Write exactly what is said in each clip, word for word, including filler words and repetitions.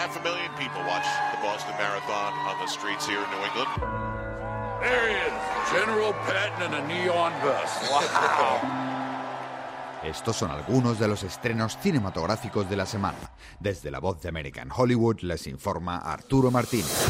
half a million people watch the Boston Marathon on the streets here in New England. There he is, General Patton in a neon vest. Wow. Estos son algunos de los estrenos cinematográficos de la semana. Desde La Voz de América en Hollywood les informa Arturo Martínez.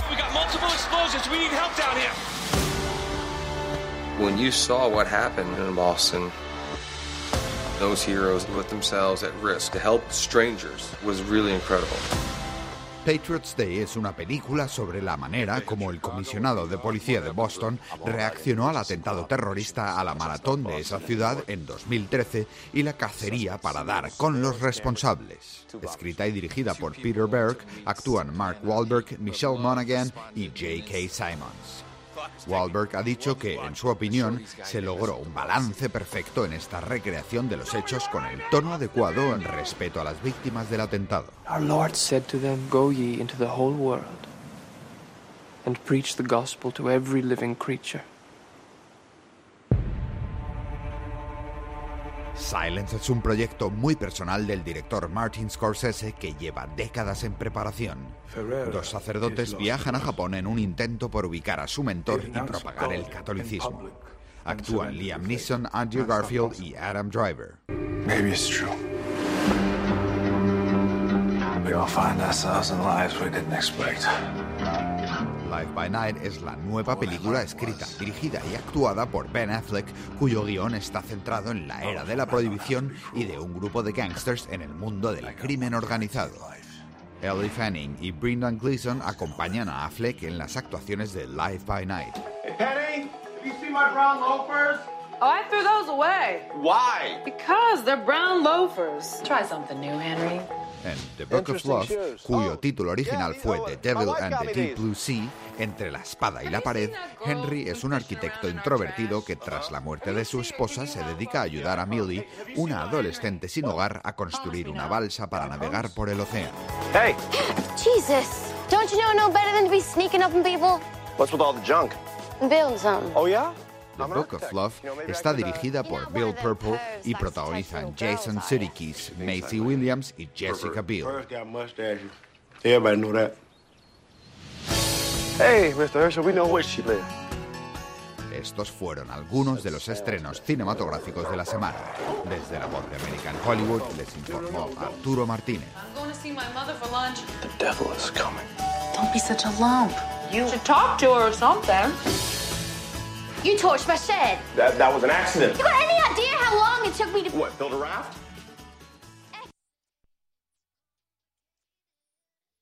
When you saw what happened in Boston, those heroes put themselves at risk to help strangers was really incredible. Patriots Day es una película sobre la manera como el comisionado de policía de Boston reaccionó al atentado terrorista a la maratón de esa ciudad en dos mil trece y la cacería para dar con los responsables. Escrita y dirigida por Peter Berg, actúan Mark Wahlberg, Michelle Monaghan y J K. Simmons. Wahlberg ha dicho que, en su opinión, se logró un balance perfecto en esta recreación de los hechos con el tono adecuado en respeto a las víctimas del atentado. Our Lord said to them, "Go ye into the whole world and preach the gospel to every living creature." Silence es un proyecto muy personal del director Martin Scorsese que lleva décadas en preparación. Dos sacerdotes viajan a Japón en un intento por ubicar a su mentor y propagar el catolicismo. Actúan Liam Neeson, Andrew Garfield y Adam Driver. Maybe it's true. We all find ourselves in lives we didn't expect. Live by Night es la nueva película escrita, dirigida y actuada por Ben Affleck, cuyo guión está centrado en la era de la prohibición y de un grupo de gángsters en el mundo del crimen organizado. Elle Fanning y Brendan Gleeson acompañan a Affleck en las actuaciones de Live by Night. Hey Penny, have you seen my brown loafers? Oh, I threw those away. Why? Because they're brown loafers. Try something new, Henry. En The Book of Love, cuyo título original fue The Devil and the Deep Blue Sea, entre la espada y la pared, Henry es un arquitecto introvertido que tras la muerte de su esposa se dedica a ayudar a Millie, una adolescente sin hogar, a construir una balsa para navegar por el océano. Hey! Jesus! Don't you know no better than to be sneaking up on people? What's with all the junk? And building something. Oh, yeah? The Book of Love está dirigida por Bill Purple y protagonizan Jason Sudeikis, Maisie Williams y Jessica Biel. Everybody know that. Hey, mister Herschel, we know where she lives. Estos fueron algunos de los estrenos cinematográficos de la semana. Desde La Voz de América en Hollywood les informó Arturo Martínez. I'm going to see my mother for lunch. The devil is coming. Don't be such a lump. You should talk to her or something. You torched my shed. That, that was an accident. You got any idea how long it took me to... What, build a raft?